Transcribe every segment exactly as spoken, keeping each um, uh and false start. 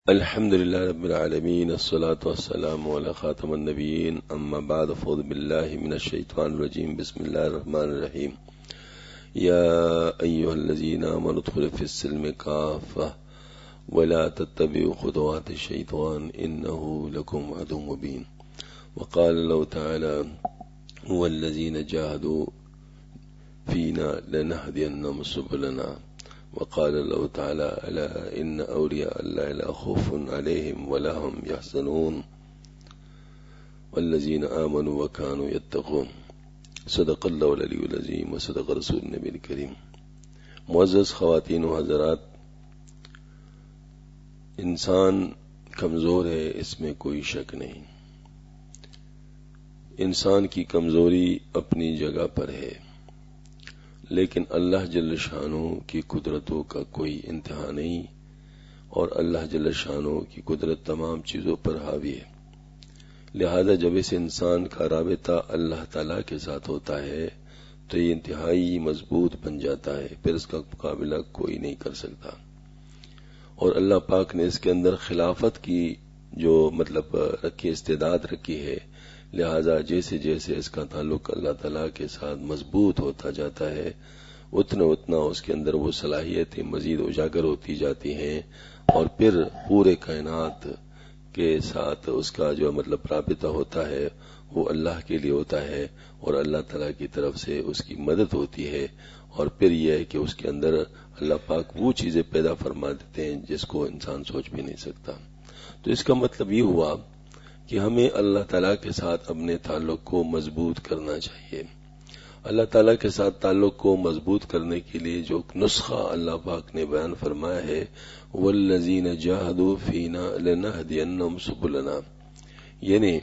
الحمد لله رب العالمين الصلاة والسلام على خاتم النبيين أما بعد فأعوذ بالله من الشيطان الرجيم بسم الله الرحمن الرحيم يا أيها الذين آمنوا ادخلوا في السلم كافة ولا تتبعوا خطوات الشيطان إنه لكم عدو مبين. وقال الله تعالى هو الذين جاهدوا فينا لنهدينهم سبلنا. وقال الله تعالى ألا إن أولياء الله لا خوف عليهم ولا هم يحزنون والذين آمنوا وكانوا يتقون. صدق الله العلی العظیم وصدق رسول النبی الکریم. معزز خواتین و حضرات، انسان کمزور ہے، اس میں کوئی شک نہیں. انسان کی کمزوری اپنی جگہ پر ہے، لیکن اللہ جل شانہ کی قدرتوں کا کوئی انتہا نہیں، اور اللہ جل شانہ کی قدرت تمام چیزوں پر حاوی ہے. لہذا جب اس انسان کا رابطہ اللہ تعالیٰ کے ساتھ ہوتا ہے تو یہ انتہائی مضبوط بن جاتا ہے، پھر اس کا مقابلہ کوئی نہیں کر سکتا. اور اللہ پاک نے اس کے اندر خلافت کی جو مطلب رکھی استعداد رکھی ہے، لہذا جیسے جیسے اس کا تعلق اللہ تعالیٰ کے ساتھ مضبوط ہوتا جاتا ہے اتنا اتنا اس کے اندر وہ صلاحیتیں مزید اجاگر ہوتی جاتی ہیں، اور پھر پورے کائنات کے ساتھ اس کا جو مطلب رابطہ ہوتا ہے وہ اللہ کے لیے ہوتا ہے، اور اللہ تعالیٰ کی طرف سے اس کی مدد ہوتی ہے. اور پھر یہ ہے کہ اس کے اندر اللہ پاک وہ چیزیں پیدا فرما دیتے ہیں جس کو انسان سوچ بھی نہیں سکتا. تو اس کا مطلب یہ ہوا کہ ہمیں اللہ تعالیٰ کے ساتھ اپنے تعلق کو مضبوط کرنا چاہیے. اللہ تعالیٰ کے ساتھ تعلق کو مضبوط کرنے کے لیے جو نسخہ اللہ پاک نے بیان فرمایا ہے، والذین جاہدوا فینا لنہدینہم سبلنا، یعنی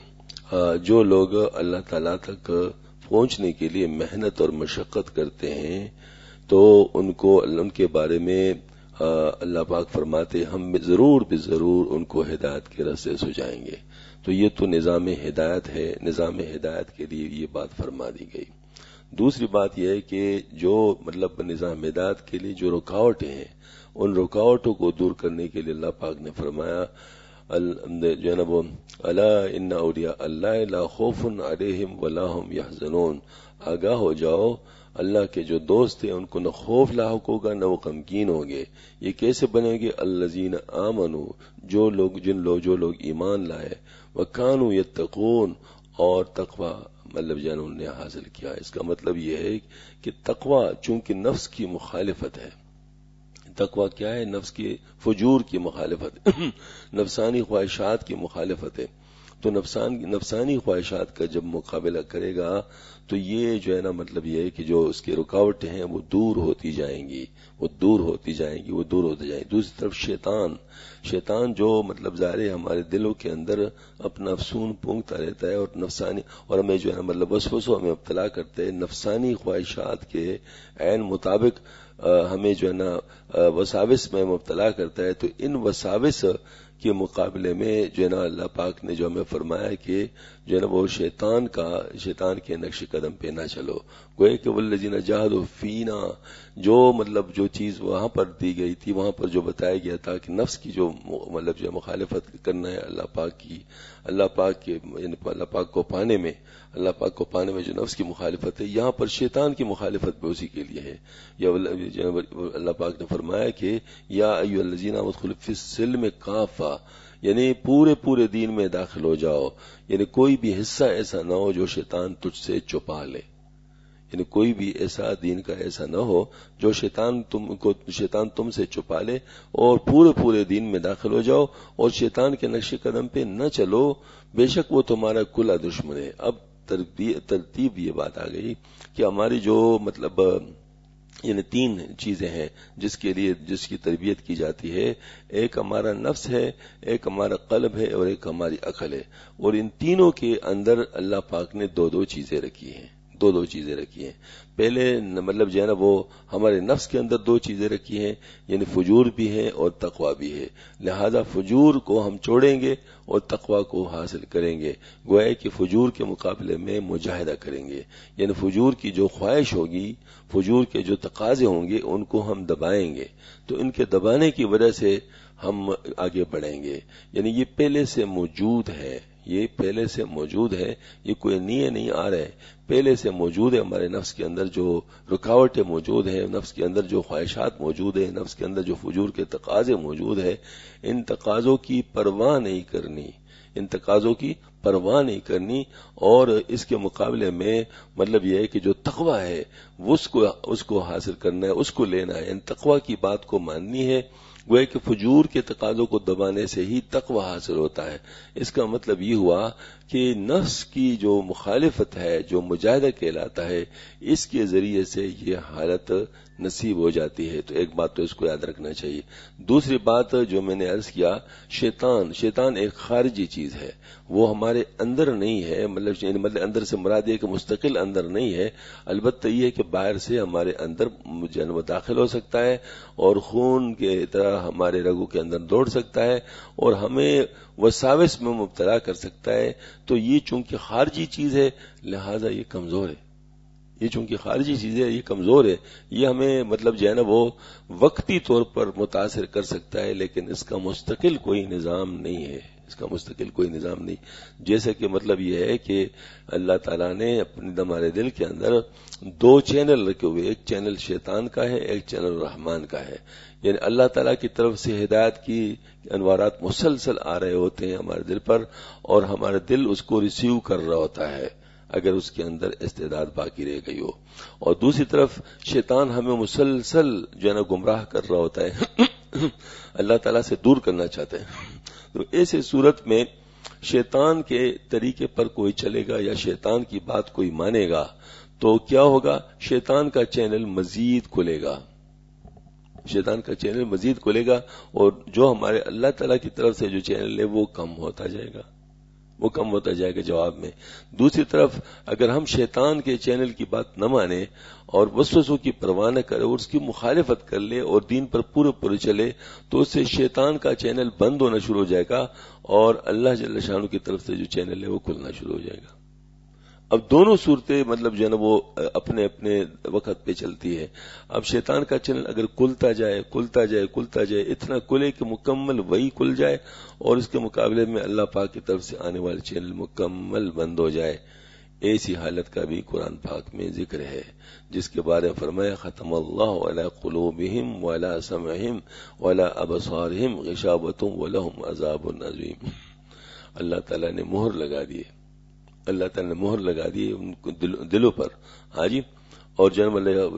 جو لوگ اللہ تعالیٰ تک پہنچنے کے لیے محنت اور مشقت کرتے ہیں تو ان کو ان کے بارے میں اللہ پاک فرماتے ہم ضرور بھی ضرور ان کو ہدایت کے راستے سجائیں گے. تو یہ تو نظام ہدایت ہے، نظام ہدایت کے لیے یہ بات فرما دی گئی. دوسری بات یہ ہے کہ جو مطلب نظام ہدایت کے لیے جو رکاوٹیں ہیں ان رکاوٹوں کو دور کرنے کے لیے اللہ پاک نے فرمایا جو ہے نا وہ الا ان اولیاء اللہ لا خوف علیہم ولا هم يحزنون، آگاہ ہو جاؤ اللہ کے جو دوست ہیں ان کو نہ خوف لاحق ہوگا نہ وہ غمگین ہوں گے. یہ کیسے بنیں گے؟ الذین آمنوا، جو لوگ جن لوگ جو لوگ ایمان لائے، وکانوا یتقون، اور تقوی مطلب جان انہوں نے حاصل کیا. اس کا مطلب یہ ہے کہ تقوی چونکہ نفس کی مخالفت ہے. تقوی کیا ہے؟ نفس کی فجور کی مخالفت نفسانی خواہشات کی مخالفت ہے. تو نفسان نفسانی خواہشات کا جب مقابلہ کرے گا تو یہ جو ہے نا مطلب یہ ہے کہ جو اس کی رکاوٹیں ہیں وہ دور ہوتی جائیں گی وہ دور ہوتی جائیں گی وہ دور ہوتی جائیں گی. دوسری طرف شیطان شیطان جو مطلب ظاہر ہے ہمارے دلوں کے اندر اپنا افسون پونگتا رہتا ہے اور نفسانی اور ہمیں جو ہے نا مطلب وسوسوں ہمیں ابتلا کرتے ہیں نفسانی خواہشات کے عین مطابق ہمیں جو ہے نا وساوس میں مبتلا کرتا ہے. تو ان وساوس کے مقابلے میں جو ہے نا اللہ پاک نے جو ہمیں فرمایا کہ جو ہے نا وہ شیطان کا شیطان کے نقش قدم پہ نہ چلو. گوئے کہ والذین جاہدوا فینا، جو مطلب جو چیز وہاں پر دی گئی تھی وہاں پر جو بتایا گیا تھا کہ نفس کی جو مطلب جو مخالفت کرنا ہے اللہ پاک کی اللہ پاک کے اللہ پاک کو پانے میں اللہ پاک کو پانے میں جو نفس کی مخالفت ہے، یہاں پر شیطان کی مخالفت بھی اسی کے لیے ہے. یا اللہ پاک نے فرمایا کہ یا ایھا الذین آمنوا ادخلوا فی السلم کافہ، یعنی پورے پورے دین میں داخل ہو جاؤ. یعنی کوئی بھی حصہ ایسا نہ ہو جو شیطان تجھ سے چھپا لے. یعنی کوئی بھی ایسا دین کا ایسا نہ ہو جو شیطان تم کو شیطان تم سے چھپا لے، اور پورے پورے دین میں داخل ہو جاؤ اور شیطان کے نقش قدم پہ نہ چلو، بے شک وہ تمہارا کھلا دشمن ہے. اب ترتیب یہ بات آ گئی کہ ہماری جو مطلب یعنی تین چیزیں ہیں جس کے لیے جس کی تربیت کی جاتی ہے. ایک ہمارا نفس ہے، ایک ہمارا قلب ہے، اور ایک ہماری عقل ہے. اور ان تینوں کے اندر اللہ پاک نے دو دو چیزیں رکھی ہیں دو دو چیزیں رکھی ہیں. پہلے مطلب جو ہے نا وہ ہمارے نفس کے اندر دو چیزیں رکھی ہیں، یعنی فجور بھی ہے اور تقوی بھی ہے. لہذا فجور کو ہم چھوڑیں گے اور تقوی کو حاصل کریں گے. گویا کہ فجور کے مقابلے میں مجاہدہ کریں گے، یعنی فجور کی جو خواہش ہوگی، فجور کے جو تقاضے ہوں گے ان کو ہم دبائیں گے. تو ان کے دبانے کی وجہ سے ہم آگے بڑھیں گے. یعنی یہ پہلے سے موجود ہے، یہ پہلے سے موجود ہے، یہ کوئی نیے نہیں آ رہے، پہلے سے موجود ہے. ہمارے نفس کے اندر جو رکاوٹیں موجود ہیں، نفس کے اندر جو خواہشات موجود ہیں، نفس کے اندر جو فجور کے تقاضے موجود ہیں، ان تقاضوں کی پرواہ نہیں کرنی، ان تقاضوں کی پرواہ نہیں کرنی. اور اس کے مقابلے میں مطلب یہ ہے کہ جو تقوی ہے اس کو اس کو حاصل کرنا ہے، اس کو لینا ہے. ان تقوی کی بات کو ماننی ہے. گویا کہ فجور کے تقاضوں کو دبانے سے ہی تقوی حاصل ہوتا ہے. اس کا مطلب یہ ہوا کہ نفس کی جو مخالفت ہے، جو مجاہدہ کہلاتا ہے، اس کے ذریعے سے یہ حالت نصیب ہو جاتی ہے. تو ایک بات تو اس کو یاد رکھنا چاہیے. دوسری بات جو میں نے عرض کیا، شیطان شیطان ایک خارجی چیز ہے، وہ ہمارے اندر نہیں ہے. مطلب مطلب اندر سے مراد یہ کہ مستقل اندر نہیں ہے، البتہ یہ کہ باہر سے ہمارے اندر جنم داخل ہو سکتا ہے اور خون کے طرح ہمارے رگوں کے اندر دوڑ سکتا ہے اور ہمیں وساوس میں مبتلا کر سکتا ہے. تو یہ چونکہ خارجی چیز ہے لہذا یہ کمزور ہے. یہ چونکہ خارجی چیز ہے یہ کمزور ہے. یہ ہمیں مطلب جو ہے نا وہ وقتی طور پر متاثر کر سکتا ہے، لیکن اس کا مستقل کوئی نظام نہیں ہے، اس کا مستقل کوئی نظام نہیں. جیسے کہ مطلب یہ ہے کہ اللہ تعالیٰ نے اپنے ہمارے دل کے اندر دو چینل رکھے ہوئے، ایک چینل شیطان کا ہے، ایک چینل رحمان کا ہے. یعنی اللہ تعالیٰ کی طرف سے ہدایت کی انوارات مسلسل آ رہے ہوتے ہیں ہمارے دل پر، اور ہمارا دل اس کو ریسیو کر رہا ہوتا ہے اگر اس کے اندر استعداد باقی رہ گئی ہو. اور دوسری طرف شیطان ہمیں مسلسل جو ہے نا گمراہ کر رہا ہوتا ہے، اللہ تعالیٰ سے دور کرنا چاہتے ہیں. تو ایسے صورت میں شیطان کے طریقے پر کوئی چلے گا یا شیطان کی بات کوئی مانے گا تو کیا ہوگا؟ شیطان کا چینل مزید کھلے گا، شیطان کا چینل مزید کھلے گا، اور جو ہمارے اللہ تعالیٰ کی طرف سے جو چینل ہے وہ کم ہوتا جائے گا، وہ کم ہوتا جائے گا جواب میں. دوسری طرف اگر ہم شیطان کے چینل کی بات نہ مانیں اور وسوسوں کی پرواہ نہ کرے اور اس کی مخالفت کر لے اور دین پر پورے پورے چلے تو اس سے شیطان کا چینل بند ہونا شروع ہو جائے گا اور اللہ جل شانہ کی طرف سے جو چینل ہے وہ کھلنا شروع ہو جائے گا. اب دونوں صورتیں مطلب جو ہے نا وہ اپنے اپنے وقت پہ چلتی ہے. اب شیطان کا چینل اگر کھلتا جائے کھلتا جائے کھلتا جائے اتنا کھلے کہ مکمل وہی کھل جائے اور اس کے مقابلے میں اللہ پاک کی طرف سے آنے والے چینل مکمل بند ہو جائے، ایسی حالت کا بھی قرآن پاک میں ذکر ہے، جس کے بارے میں فرمایا ختم اللہ علی قلوبہم وعلی سمعہم وعلی ابصارہم غشاوۃ ولہم عذاب عظیم. اللہ تعالیٰ نے مہر لگا دی، اللہ تعالیٰ نے مہر لگا دی ان دلوں پر. ہاں جی، اور جو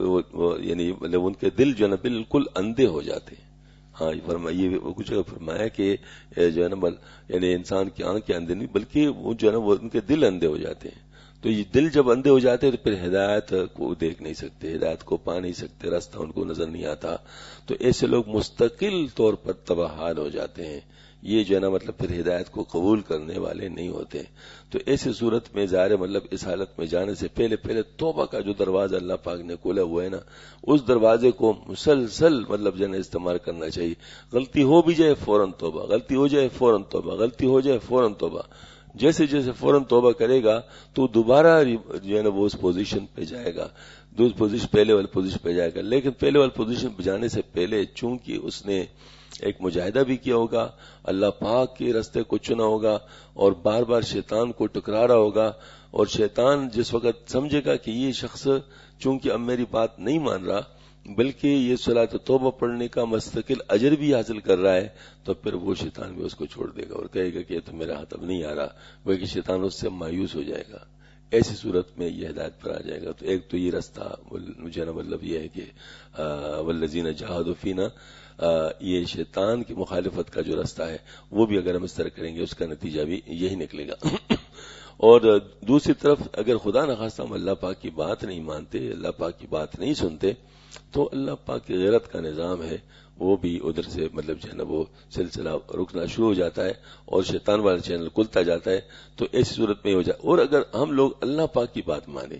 ہے یعنی مطلب ان کے دل جو ہے نا بالکل اندھے ہو جاتے ہیں. ہاں فرمائیے کچھ فرمایا کہ جو ہے نا یعنی انسان کی آنکھیں اندھے نہیں بلکہ وہ جو ہے نا وہ ان کے دل اندھے ہو جاتے ہیں. تو یہ دل جب اندھے ہو جاتے ہیں تو پھر ہدایت کو دیکھ نہیں سکتے، ہدایت کو پا نہیں سکتے، راستہ ان کو نظر نہیں آتا. تو ایسے لوگ مستقل طور پر تباہ حال ہو جاتے ہیں. یہ جو ہے نا مطلب پھر ہدایت کو قبول کرنے والے نہیں ہوتے. تو ایسی صورت میں ظاہر مطلب اس حالت میں جانے سے پہلے پہلے توبہ کا جو دروازہ اللہ پاک نے کھولا ہوا ہے نا، اس دروازے کو مسلسل مطلب جو ہے نا استعمال کرنا چاہیے. غلطی ہو بھی جائے فوراً توبہ، غلطی ہو جائے فوراً توبہ، غلطی ہو جائے فوراً توبہ. جیسے جیسے فوراً توبہ کرے گا تو دوبارہ جو ہے نا وہ اس پوزیشن پہ جائے گا، دوسری پوزیشن پہلے والی پوزیشن پہ جائے گا. لیکن پہلے والی پوزیشن پہ جانے سے پہلے چونکہ اس نے ایک مجاہدہ بھی کیا ہوگا، اللہ پاک کے راستے کو چنا ہوگا اور بار بار شیطان کو ٹکرا رہا ہوگا، اور شیطان جس وقت سمجھے گا کہ یہ شخص چونکہ اب میری بات نہیں مان رہا بلکہ یہ صلاۃ توبہ پڑھنے کا مستقل اجر بھی حاصل کر رہا ہے، تو پھر وہ شیطان بھی اس کو چھوڑ دے گا اور کہے گا کہ یہ تو میرا ہاتھ اب نہیں آ رہا، بلکہ شیطان اس سے مایوس ہو جائے گا. ایسی صورت میں یہ ہدایت پر آ جائے گا. تو ایک تو یہ راستہ مجھے نا مطلب یہ ہے کہ والذین جاہدوا فینا، یہ شیطان کی مخالفت کا جو راستہ ہے وہ بھی اگر ہم اس طرح کریں گے اس کا نتیجہ بھی یہی نکلے گا. اور دوسری طرف اگر خدا نخواستہ ہم اللہ پاک کی بات نہیں مانتے، اللہ پاک کی بات نہیں سنتے، تو اللہ پاک کی غیرت کا نظام ہے وہ بھی ادھر سے مطلب جو ہے نا وہ سلسلہ رکنا شروع ہو جاتا ہے اور شیطان والا چینل کھلتا جاتا ہے. تو ایسی صورت میں ہو جائے. اور اگر ہم لوگ اللہ پاک کی بات مانیں،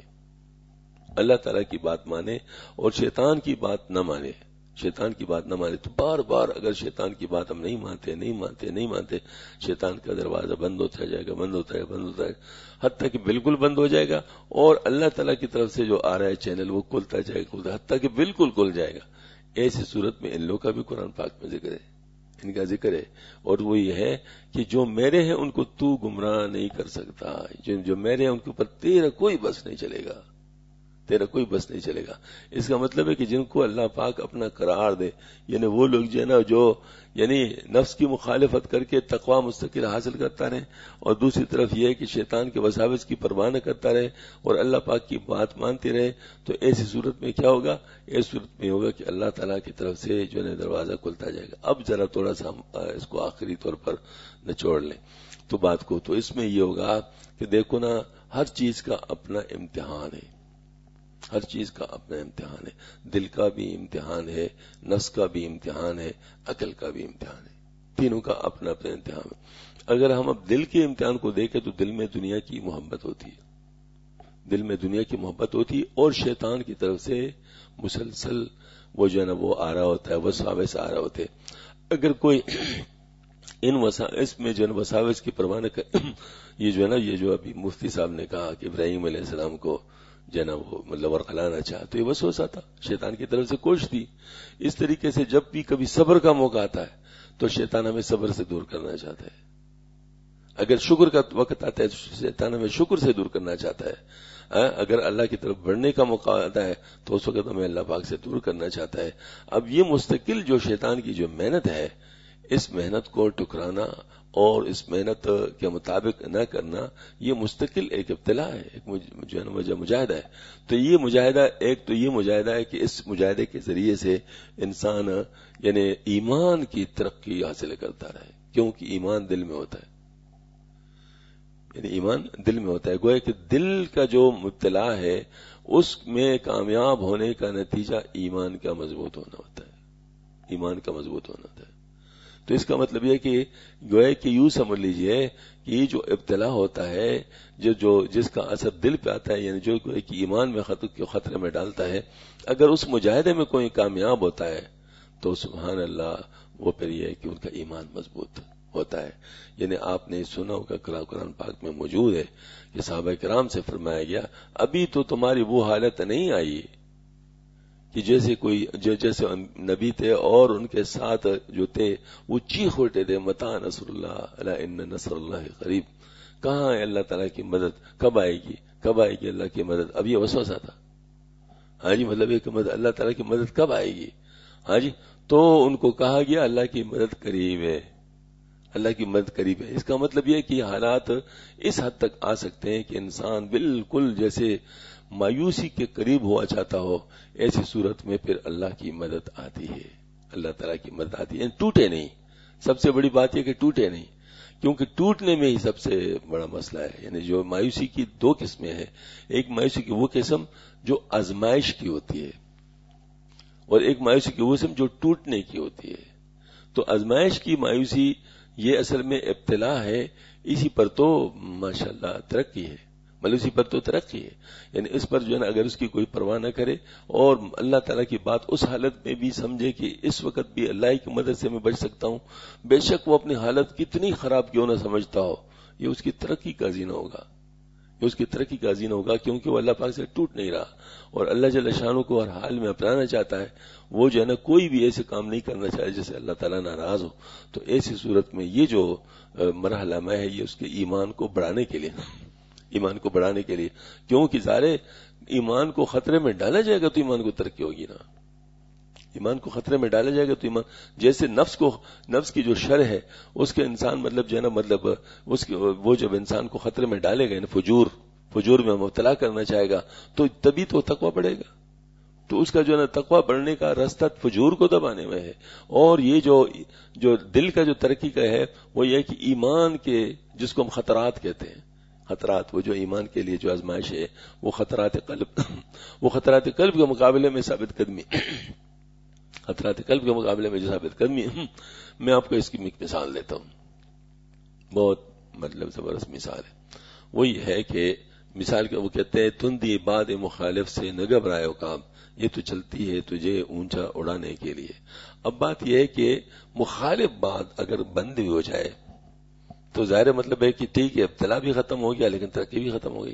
اللہ تعالیٰ کی بات مانیں اور شیطان کی بات نہ مانیں، شیطان کی بات نہ مانے تو بار بار اگر شیطان کی بات ہم نہیں مانتے نہیں مانتے نہیں مانتے شیطان کا دروازہ بند ہوتا جائے گا بند ہوتا ہے بند ہوتا ہے حتیٰ کہ بالکل بند ہو جائے گا، اور اللہ تعالیٰ کی طرف سے جو آ رہا ہے چینل وہ کھلتا جائے گا حتیٰ کہ بالکل کھل جائے گا. ایسی صورت میں ان لوگوں کا بھی قرآن پاک میں ذکر ہے، ان کا ذکر ہے، اور وہ یہ ہے کہ جو میرے ہیں ان کو تو گمراہ نہیں کر سکتا، جو جو میرے ہیں ان کے اوپر تیرا کوئی بس نہیں چلے گا، تیرا کوئی بس نہیں چلے گا۔ اس کا مطلب ہے کہ جن کو اللہ پاک اپنا قرار دے، یعنی وہ لوگ جو ہے نا جو یعنی نفس کی مخالفت کر کے تقوی مستقل حاصل کرتا رہے، اور دوسری طرف یہ ہے کہ شیطان کے وساوس کی پرواہ نہ کرتا رہے اور اللہ پاک کی بات مانتے رہے، تو ایسی صورت میں کیا ہوگا؟ ایسی صورت میں ہوگا کہ اللہ تعالیٰ کی طرف سے جو ہے دروازہ کھلتا جائے گا۔ اب ذرا تھوڑا سا ہم اس کو آخری طور پر نچوڑ لیں تو بات کو، تو اس میں یہ ہوگا کہ دیکھو نا، ہر چیز کا اپنا امتحان ہے، ہر چیز کا اپنا امتحان ہے، دل کا بھی امتحان ہے، نفس کا بھی امتحان ہے، عقل کا بھی امتحان ہے، تینوں کا اپنا اپنا امتحان ہے۔ اگر ہم اب دل کے امتحان کو دیکھیں تو دل میں دنیا کی محبت ہوتی ہے، دل میں دنیا کی محبت ہوتی ہے، اور شیطان کی طرف سے مسلسل وہ جو ہے نا وہ آ رہا ہوتا ہے، وساوس آ رہا ہوتے ہیں۔ اگر کوئی ان وساوس میں جو ہے وساوس کی پرواہ نہ کرے، یہ جو ہے نا یہ جو ابھی مفتی صاحب نے کہا کہ ابراہیم علیہ السلام کو جو ہے نا وہ مطلب ورقلانا چاہا، تو یہ وسوسہ تھا، شیطان کی طرف سے کوشش تھی۔ اس طریقے سے جب بھی کبھی صبر کا موقع آتا ہے تو شیطان ہمیں صبر سے دور کرنا چاہتا ہے، اگر شکر کا وقت آتا ہے تو شیطان ہمیں شکر سے دور کرنا چاہتا ہے، اگر اللہ کی طرف بڑھنے کا موقع آتا ہے تو اس وقت ہمیں اللہ پاک سے دور کرنا چاہتا ہے۔ اب یہ مستقل جو شیطان کی جو محنت ہے، اس محنت کو ٹکرانا اور اس محنت کے مطابق نہ کرنا، یہ مستقل ایک ابتلا ہے، ایک جو ہے نا مجاہدہ ہے۔ تو یہ مجاہدہ ایک تو یہ مجاہدہ ہے کہ اس مجاہدے کے ذریعے سے انسان یعنی ایمان کی ترقی حاصل کرتا رہے، کیونکہ ایمان دل میں ہوتا ہے، یعنی ایمان دل میں ہوتا ہے۔ گویا کہ دل کا جو مبتلا ہے اس میں کامیاب ہونے کا نتیجہ ایمان کا مضبوط ہونا ہوتا ہے، ایمان کا مضبوط ہونا ہوتا ہے۔ تو اس کا مطلب یہ کہ گویا کہ یوں سمجھ لیجئے کہ یہ جو ابتلا ہوتا ہے، جو جو جس کا اثر دل پہ آتا ہے، یعنی جو گویا کہ ایمان میں خطرے میں ڈالتا ہے، اگر اس مجاہدے میں کوئی کامیاب ہوتا ہے تو سبحان اللہ، وہ پھر یہ ہے کہ ان کا ایمان مضبوط ہوتا ہے۔ یعنی آپ نے سنا ہوگا، قرآن پاک میں موجود ہے کہ صحابہ کرام سے فرمایا گیا، ابھی تو تمہاری وہ حالت نہیں آئی کہ جیسے کوئی جیسے نبی تھے اور ان کے ساتھ جو تھے وہ چیخ اٹھے تھے، متی نصر اللہ، الا ان نصر اللہ قریب، کہاں ہے اللہ تعالیٰ کی مدد، کب آئے گی، کب آئے گی اللہ کی مدد۔ اب یہ وسوسہ تھا، ہاں جی، مطلب یہ کہ اللہ تعالیٰ کی مدد کب آئے گی، ہاں جی۔ تو ان کو کہا گیا اللہ کی مدد قریب ہے، اللہ کی مدد قریب ہے۔ اس کا مطلب یہ کہ حالات اس حد تک آ سکتے ہیں کہ انسان بالکل جیسے مایوسی کے قریب ہوا چاہتا ہو، ایسی صورت میں پھر اللہ کی مدد آتی ہے، اللہ تعالیٰ کی مدد آتی ہے، یعنی ٹوٹے نہیں۔ سب سے بڑی بات یہ کہ ٹوٹے نہیں، کیونکہ ٹوٹنے میں ہی سب سے بڑا مسئلہ ہے۔ یعنی جو مایوسی کی دو قسمیں ہیں، ایک مایوسی کی وہ قسم جو آزمائش کی ہوتی ہے، اور ایک مایوسی کی وہ قسم جو ٹوٹنے کی ہوتی ہے۔ تو آزمائش کی مایوسی یہ اصل میں ابتلا ہے، اسی پر تو ماشاءاللہ ترقی ہے، مایوسی پر تو ترقی ہے۔ یعنی اس پر جو ہے نا اگر اس کی کوئی پرواہ نہ کرے اور اللہ تعالیٰ کی بات اس حالت میں بھی سمجھے کہ اس وقت بھی اللہ کی مدد سے میں بچ سکتا ہوں، بے شک وہ اپنی حالت کتنی خراب کیوں نہ سمجھتا ہو، یہ اس کی ترقی کا زینہ ہوگا، یہ اس کی ترقی کا زینہ ہوگا، کیونکہ وہ اللہ پاک سے ٹوٹ نہیں رہا اور اللہ جل شانہ کو ہر حال میں اپنانا چاہتا ہے۔ وہ جو ہے نا کوئی بھی ایسے کام نہیں کرنا چاہے جس سے اللہ تعالیٰ ناراض ہو۔ تو ایسی صورت میں یہ جو مرحلہ میں ہے، یہ اس کے ایمان کو بڑھانے کے لیے، ایمان کو بڑھانے کے لیے، کیونکہ ظاہر ایمان کو خطرے میں ڈالا جائے گا تو ایمان کو ترقی ہوگی نا، ایمان کو خطرے میں ڈالا جائے گا تو ایمان، جیسے نفس کو، نفس کی جو شر ہے اس کے انسان مطلب جو ہے نا مطلب اس کی وہ جب انسان کو خطرے میں ڈالے گا، فجور فجور میں مبتلا کرنا چاہے گا تو تبھی تو تقویٰ بڑھے گا۔ تو اس کا جو ہے نا تقویٰ بڑھنے کا راستہ فجور کو دبانے میں ہے، اور یہ جو جو دل کا جو ترقی کا ہے وہ یہ کہ ایمان کے، جس کو ہم خطرات کہتے ہیں، خطرات، وہ جو ایمان کے لیے جو آزمائش ہے، وہ خطرات قلب وہ خطرات قلب کے مقابلے میں ثابت قدمی خطرات قلب کے مقابلے میں جو ثابت قدمی میں آپ کو اس کی ایک مثال دیتا ہوں، بہت مطلب زبردست مثال ہے۔ وہ یہ ہے کہ مثال کے وہ کہتے ہیں، تندی باد مخالف سے نہ گھبرائے کام، یہ تو چلتی ہے تجھے اونچا اڑانے کے لیے۔ اب بات یہ ہے کہ مخالف بات اگر بند بھی ہو جائے تو ظاہر مطلب ہے کہ ٹھیک ہے، ابتلا بھی ختم ہو گیا لیکن ترقی بھی ختم ہو گئی،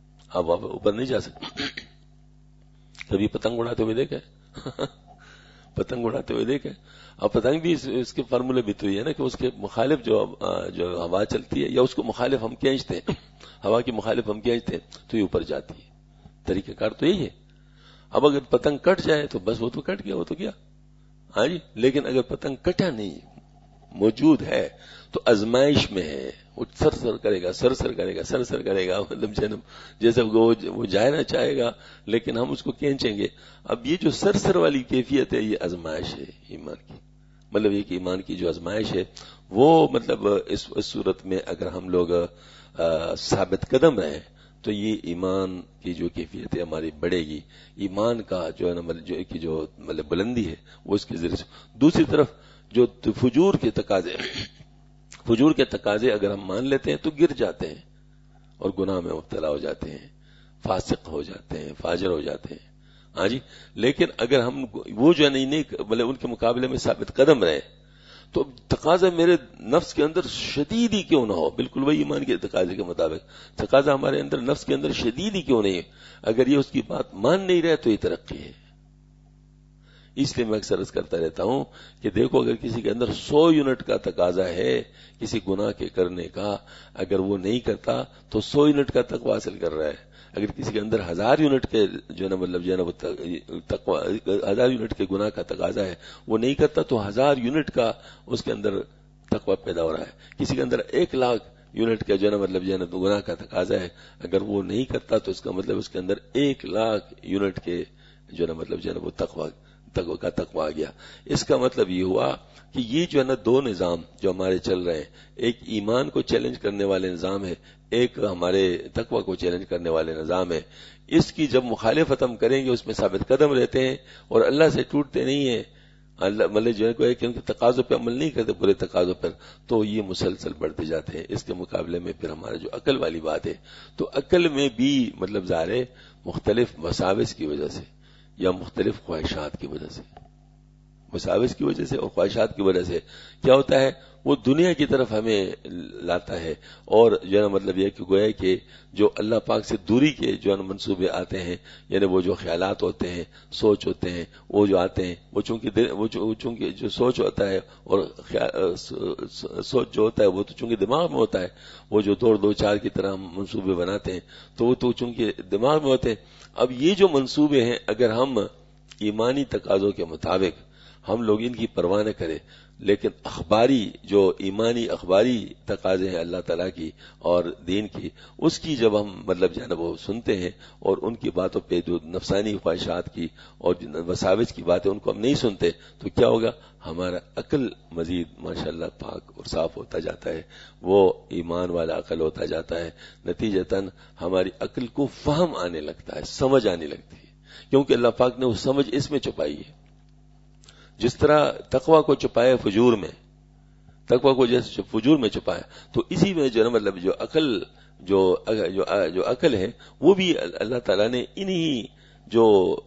اب آپ اوپر نہیں جا سکتے۔ کبھی پتنگ اڑاتے ہوئے دیکھا پتنگ اڑاتے ہوئے دیکھے. اب پتنگ بھی اس, اس کے فارمولے بھی تو یہ ہے نا کہ اس کے مخالف جو جو ہوا چلتی ہے یا اس کو مخالف ہم کھینچتے ہیں, ہوا کی مخالف ہم کھینچتے ہیں تو یہ اوپر جاتی ہے. طریقہ کار تو یہی ہے. اب اگر پتنگ کٹ جائے تو بس وہ تو کٹ گیا, وہ تو گیا. ہاں جی, لیکن اگر پتنگ کٹا نہیں, موجود ہے تو ازمائش میں ہے, وہ سر سر کرے گا, سر سر کرے گا, سر سر کرے گا, مطلب جنم جیسے وہ جانا چاہے گا لیکن ہم اس کو کھینچیں گے. اب یہ جو سر سر والی کیفیت ہے یہ ازمائش ہے ایمان کی, مطلب یہ کہ ایمان کی جو ازمائش ہے وہ مطلب اس, اس صورت میں اگر ہم لوگ ثابت قدم رہیں تو یہ ایمان کی جو کیفیت ہے ہماری بڑھے گی. ایمان کا جو ہے نا جو کی جو مطلب بلندی ہے وہ اس کے ذریعے سے. دوسری طرف جو فجور کے تقاضے فجور کے تقاضے اگر ہم مان لیتے ہیں تو گر جاتے ہیں اور گناہ میں مبتلا ہو جاتے ہیں, فاسق ہو جاتے ہیں, فاجر ہو جاتے ہیں. ہاں جی, لیکن اگر ہم وہ جو ہے نہیں مطلب ان کے مقابلے میں ثابت قدم رہے تو تقاضا میرے نفس کے اندر شدید ہی کیوں نہ ہو, بالکل وہی ایمان کے تقاضے کے مطابق تقاضا ہمارے اندر نفس کے اندر شدید ہی کیوں نہیں ہے, اگر یہ اس کی بات مان نہیں رہے تو یہ ترقی ہے. اس لیے میں اکثر عرض کرتا رہتا ہوں کہ دیکھو اگر کسی کے اندر سو یونٹ کا تقاضا ہے کسی گناہ کے کرنے کا, اگر وہ نہیں کرتا تو سو یونٹ کا تقوی حاصل کر رہا ہے. اگر کسی کے اندر ہزار یونٹ کے جو ہے نا مطلب جو ہے نا وہ تقوی ہزار یونٹ کے گناہ کا تقاضا ہے وہ نہیں کرتا تو ہزار یونٹ کا اس کے اندر تقوی پیدا ہو رہا ہے. کسی کے اندر ایک لاکھ یونٹ کا جو ہے نا مطلب جو ہے نا گناہ کا تقاضا ہے, اگر وہ نہیں کرتا تو اس کا مطلب اس کے اندر ایک لاکھ یونٹ کے جو ہے نا مطلب جو ہے نا وہ تقوی تقوی کا تقوی آ گیا. اس کا مطلب یہ ہوا کہ یہ جو ہے نا دو نظام جو ہمارے چل رہے ہیں, ایک ایمان کو چیلنج کرنے والے نظام ہے, ایک ہمارے تقوی کو چیلنج کرنے والے نظام ہے. اس کی جب مخالفت ہم کریں گے اس میں ثابت قدم رہتے ہیں اور اللہ سے ٹوٹتے نہیں ہیں, اللہ مطلب جو ہے کہ ان کے تقاضوں پہ عمل نہیں کرتے برے تقاضوں پر, تو یہ مسلسل بڑھتے جاتے ہیں. اس کے مقابلے میں پھر ہمارا جو عقل والی بات ہے تو عقل میں بھی مطلب ظاہر ہے مختلف وساوس کی وجہ سے یا مختلف خواہشات کی وجہ سے مساوس کی وجہ سے اور خواہشات کی وجہ سے کیا ہوتا ہے, وہ دنیا کی طرف ہمیں لاتا ہے. اور جو ہے مطلب یہ کہ گویا کہ جو اللہ پاک سے دوری کے جو ہے منصوبے آتے ہیں, یعنی وہ جو خیالات ہوتے ہیں, سوچ ہوتے ہیں, وہ جو آتے ہیں وہ چونکہ وہ چونکہ جو سوچ ہوتا ہے اور سوچ جو ہوتا ہے وہ تو چونکہ دماغ میں ہوتا ہے, وہ جو دو دو چار کی طرح ہم منصوبے بناتے ہیں تو وہ تو چونکہ دماغ میں ہوتے ہیں. اب یہ جو منصوبے ہیں اگر ہم ایمانی تقاضوں کے مطابق ہم لوگ ان کی پرواہ نہ کریں, لیکن اخباری جو ایمانی اخباری تقاضے ہیں اللہ تعالیٰ کی اور دین کی, اس کی جب ہم مطلب جو ہے نا وہ سنتے ہیں اور ان کی باتوں پہ جو نفسانی خواہشات کی اور وساوس کی باتیں ان کو ہم نہیں سنتے تو کیا ہوگا, ہمارا عقل مزید ماشاءاللہ پاک اور صاف ہوتا جاتا ہے, وہ ایمان والا عقل ہوتا جاتا ہے. نتیجتاً ہماری عقل کو فہم آنے لگتا ہے, سمجھ آنے لگتی ہے, کیونکہ اللہ پاک نے وہ سمجھ اس میں چھپائی ہے. جس طرح تقوی کو چھپایا فجور میں, تقوی کو جیسے فجور میں چھپایا, تو اسی میں جو ہے مطلب جو عقل جو جو عقل ہے وہ بھی اللہ تعالیٰ نے انہی جو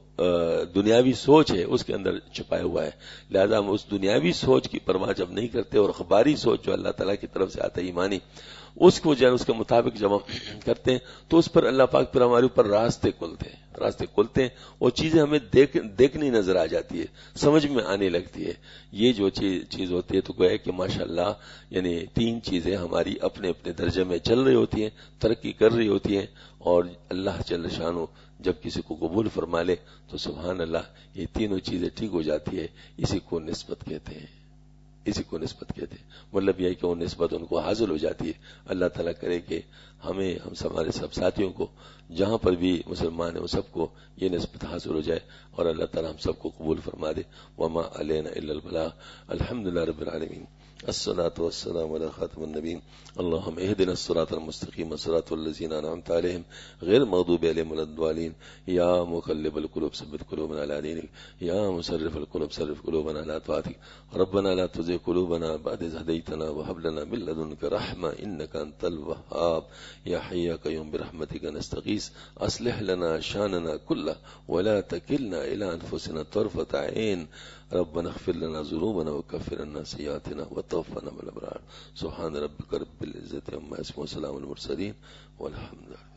دنیاوی سوچ ہے اس کے اندر چھپایا ہوا ہے. لہذا ہم اس دنیاوی سوچ کی پرواہ جب نہیں کرتے اور اخباری سوچ جو اللہ تعالیٰ کی طرف سے آتا ہے ایمانی, اس کو جو ہے اس کے مطابق جب ہم کرتے ہیں تو اس پر اللہ پاک پر ہمارے اوپر راستے کھلتے ہیں راستے کھلتے ہیں اور چیزیں ہمیں دیکھ دیکھنی نظر آ جاتی ہے, سمجھ میں آنے لگتی ہے. یہ جو چیز چیز ہوتی ہے تو گویا کہ ماشاءاللہ یعنی تین چیزیں ہماری اپنے اپنے درجے میں چل رہی ہوتی ہیں, ترقی کر رہی ہوتی ہیں, اور اللہ جل شانہ جب کسی کو قبول فرما لے تو سبحان اللہ یہ تینوں چیزیں ٹھیک ہو جاتی ہے. اسی کو نسبت کہتے ہیں, اسی کو نسبت کہتے ہیں. مطلب یہ کہ وہ نسبت ان کو حاصل ہو جاتی ہے. اللہ تعالیٰ کرے کہ ہمیں ہم ہمارے سب ساتھیوں کو جہاں پر بھی مسلمان ہیں وہ سب کو یہ نسبت حاصل ہو جائے اور اللہ تعالیٰ ہم سب کو قبول فرما دے. وما علینا الا البلاغ. الحمدللہ رب العالمین. الصلاة والسلام على خاتم النبيين. اللهم اهدنا الصراط المستقيم صراط الذين أنعمت عليهم غير المغضوب عليهم ولا الضالين. يا مقلب القلوب ثبت قلوبنا على دينك, يا مصرف القلوب صرف قلوبنا على طاعتك. ربنا لا تزغ قلوبنا بعد إذ هديتنا وهب لنا من لدنك رحمة إنك أنت الوهاب. يا حي يا قيوم برحمتك نستغيث أصلح لنا شأننا كله ولا تكلنا إلى أنفسنا طرفة عين. ربنا اغفر لنا ذنوبنا وكفر عنا سيئاتنا وتوفنا مع الأبرار. سبحان ربك رب العزة عما يصفون وسلام على المرسلين والحمد لله.